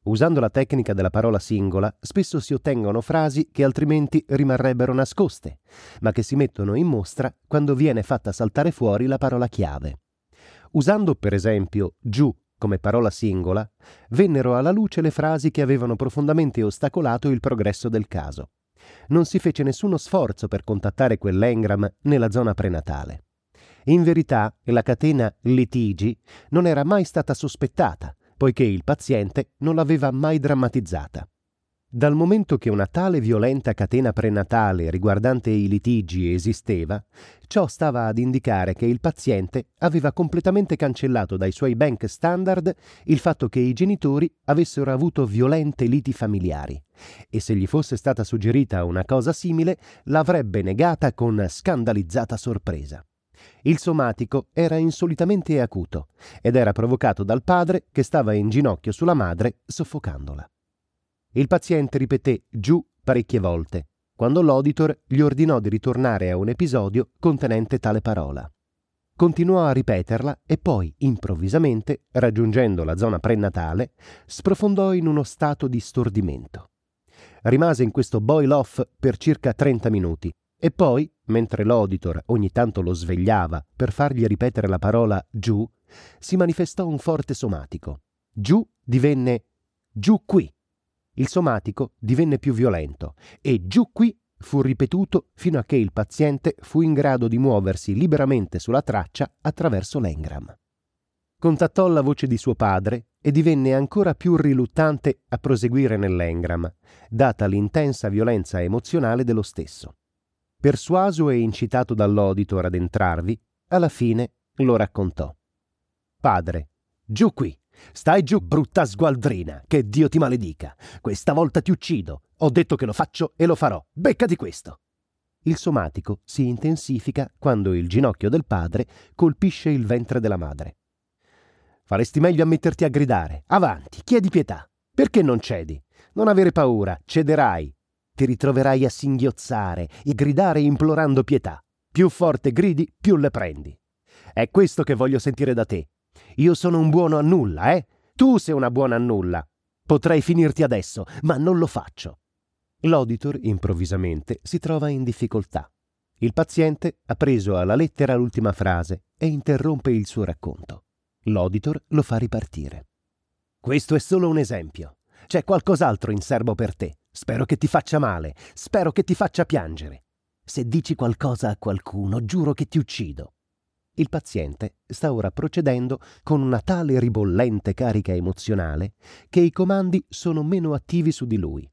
Usando la tecnica della parola singola, spesso si ottengono frasi che altrimenti rimarrebbero nascoste, ma che si mettono in mostra quando viene fatta saltare fuori la parola chiave. Usando per esempio giù come parola singola, vennero alla luce le frasi che avevano profondamente ostacolato il progresso del caso. Non si fece nessuno sforzo per contattare quell'engram nella zona prenatale. In verità, la catena litigi non era mai stata sospettata, poiché il paziente non l'aveva mai drammatizzata. Dal momento che una tale violenta catena prenatale riguardante i litigi esisteva, ciò stava ad indicare che il paziente aveva completamente cancellato dai suoi bank standard il fatto che i genitori avessero avuto violente liti familiari, e se gli fosse stata suggerita una cosa simile l'avrebbe negata con scandalizzata sorpresa. Il somatico era insolitamente acuto ed era provocato dal padre che stava in ginocchio sulla madre soffocandola. Il paziente ripeté giù parecchie volte, quando l'auditor gli ordinò di ritornare a un episodio contenente tale parola. Continuò a ripeterla e poi, improvvisamente, raggiungendo la zona prenatale, sprofondò in uno stato di stordimento. Rimase in questo boil-off per circa 30 minuti e poi, mentre l'auditor ogni tanto lo svegliava per fargli ripetere la parola giù, si manifestò un forte somatico. Giù divenne giù qui. Il somatico divenne più violento e giù qui fu ripetuto fino a che il paziente fu in grado di muoversi liberamente sulla traccia attraverso l'engram. Contattò la voce di suo padre e divenne ancora più riluttante a proseguire nell'engram, data l'intensa violenza emozionale dello stesso. Persuaso e incitato dall'auditor ad entrarvi, alla fine lo raccontò. Padre, giù qui. Stai giù, brutta sgualdrina, che Dio ti maledica. Questa volta ti uccido. Ho detto che lo faccio e lo farò. Beccati questo. Il somatico si intensifica quando il ginocchio del padre colpisce il ventre della madre. Faresti meglio a metterti a gridare. Avanti, chiedi pietà. Perché non cedi? Non avere paura, cederai. Ti ritroverai a singhiozzare e gridare implorando pietà. Più forte gridi, più le prendi. È questo che voglio sentire da te. Io sono un buono a nulla, eh? Tu sei una buona a nulla. Potrei finirti adesso, ma non lo faccio. L'auditor, improvvisamente, si trova in difficoltà. Il paziente ha preso alla lettera l'ultima frase e interrompe il suo racconto. L'auditor lo fa ripartire. Questo è solo un esempio. C'è qualcos'altro in serbo per te. Spero che ti faccia male. Spero che ti faccia piangere. Se dici qualcosa a qualcuno, giuro che ti uccido. Il paziente sta ora procedendo con una tale ribollente carica emozionale che i comandi sono meno attivi su di lui.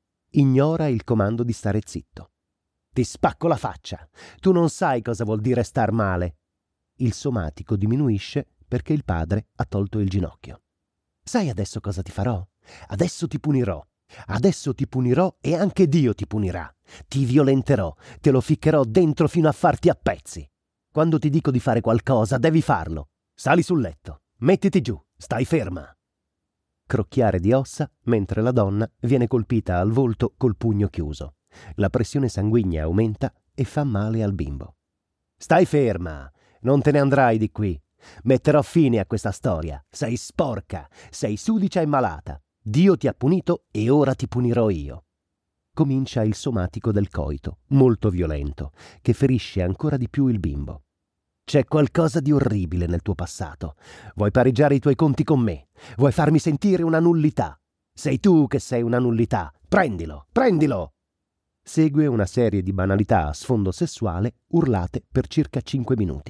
Ignora il comando di stare zitto. Ti spacco la faccia. Tu non sai cosa vuol dire star male. Il somatico diminuisce perché il padre ha tolto il ginocchio. Sai adesso cosa ti farò? Adesso ti punirò. Adesso ti punirò e anche Dio ti punirà. Ti violenterò, te lo ficcherò dentro fino a farti a pezzi. Quando ti dico di fare qualcosa, devi farlo. Sali sul letto, mettiti giù, stai ferma. Crocchiare di ossa mentre la donna viene colpita al volto col pugno chiuso. La pressione sanguigna aumenta e fa male al bimbo. Stai ferma, non te ne andrai di qui. Metterò fine a questa storia. Sei sporca, sei sudicia e malata. Dio ti ha punito e ora ti punirò io. Comincia il somatico del coito, molto violento, che ferisce ancora di più il bimbo. C'è qualcosa di orribile nel tuo passato. Vuoi pareggiare i tuoi conti con me? Vuoi farmi sentire una nullità? Sei tu che sei una nullità. Prendilo, prendilo! Segue una serie di banalità a sfondo sessuale urlate per circa 5 minuti.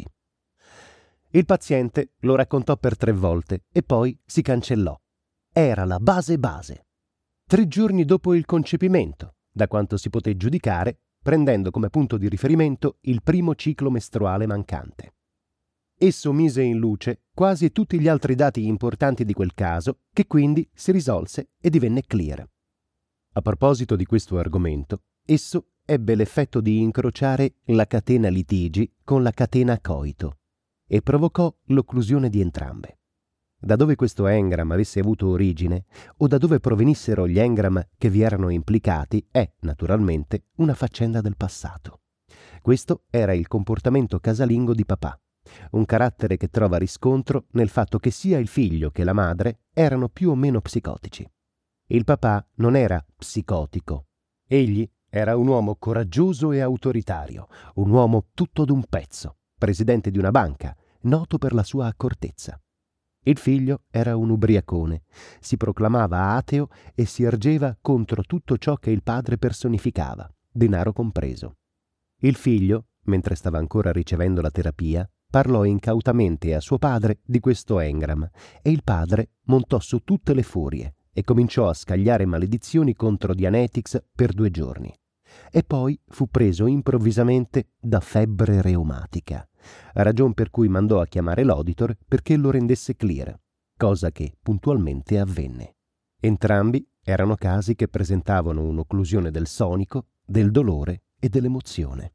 Il paziente lo raccontò per 3 volte e poi si cancellò. Era la base. 3 giorni dopo il concepimento, da quanto si poté giudicare, prendendo come punto di riferimento il primo ciclo mestruale mancante. Esso mise in luce quasi tutti gli altri dati importanti di quel caso, che quindi si risolse e divenne clear. A proposito di questo argomento, esso ebbe l'effetto di incrociare la catena litigi con la catena coito e provocò l'occlusione di entrambe. Da dove questo engram avesse avuto origine o da dove provenissero gli engram che vi erano implicati è, naturalmente, una faccenda del passato. Questo era il comportamento casalingo di papà, un carattere che trova riscontro nel fatto che sia il figlio che la madre erano più o meno psicotici. Il papà non era psicotico. Egli era un uomo coraggioso e autoritario, un uomo tutto d'un pezzo, presidente di una banca, noto per la sua accortezza. Il figlio era un ubriacone, si proclamava ateo e si ergeva contro tutto ciò che il padre personificava, denaro compreso. Il figlio, mentre stava ancora ricevendo la terapia, parlò incautamente a suo padre di questo engram e il padre montò su tutte le furie e cominciò a scagliare maledizioni contro Dianetics per 2 giorni. E poi fu preso improvvisamente da febbre reumatica, ragion per cui mandò a chiamare l'auditor perché lo rendesse clear, cosa che puntualmente avvenne. Entrambi erano casi che presentavano un'occlusione del sonico, del dolore e dell'emozione.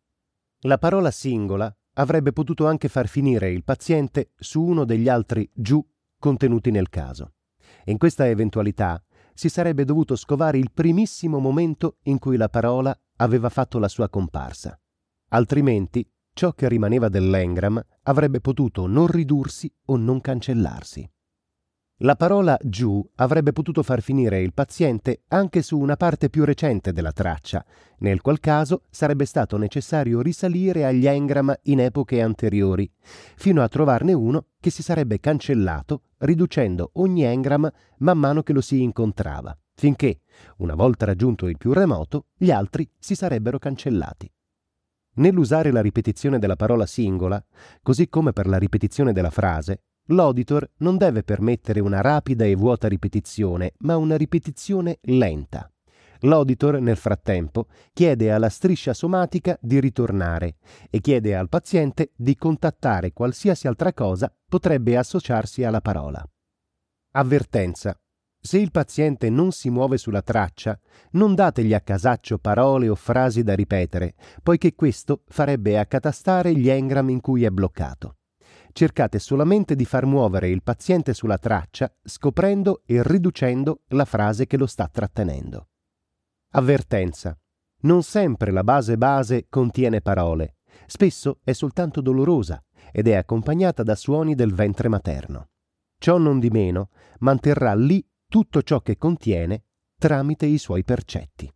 La parola singola avrebbe potuto anche far finire il paziente su uno degli altri giù contenuti nel caso. In questa eventualità si sarebbe dovuto scovare il primissimo momento in cui la parola aveva fatto la sua comparsa. Altrimenti, ciò che rimaneva dell'engram avrebbe potuto non ridursi o non cancellarsi. La parola giù avrebbe potuto far finire il paziente anche su una parte più recente della traccia, nel qual caso sarebbe stato necessario risalire agli engram in epoche anteriori, fino a trovarne uno che si sarebbe cancellato, riducendo ogni engram man mano che lo si incontrava, finché, una volta raggiunto il più remoto, gli altri si sarebbero cancellati. Nell'usare la ripetizione della parola singola, così come per la ripetizione della frase, l'auditor non deve permettere una rapida e vuota ripetizione, ma una ripetizione lenta. L'auditor, nel frattempo, chiede alla striscia somatica di ritornare e chiede al paziente di contattare qualsiasi altra cosa potrebbe associarsi alla parola. Avvertenza. Se il paziente non si muove sulla traccia, non dategli a casaccio parole o frasi da ripetere, poiché questo farebbe accatastare gli engram in cui è bloccato. Cercate solamente di far muovere il paziente sulla traccia, scoprendo e riducendo la frase che lo sta trattenendo. Avvertenza. Non sempre la base contiene parole. Spesso è soltanto dolorosa ed è accompagnata da suoni del ventre materno. Ciò non di meno manterrà lì tutto ciò che contiene tramite i suoi percetti.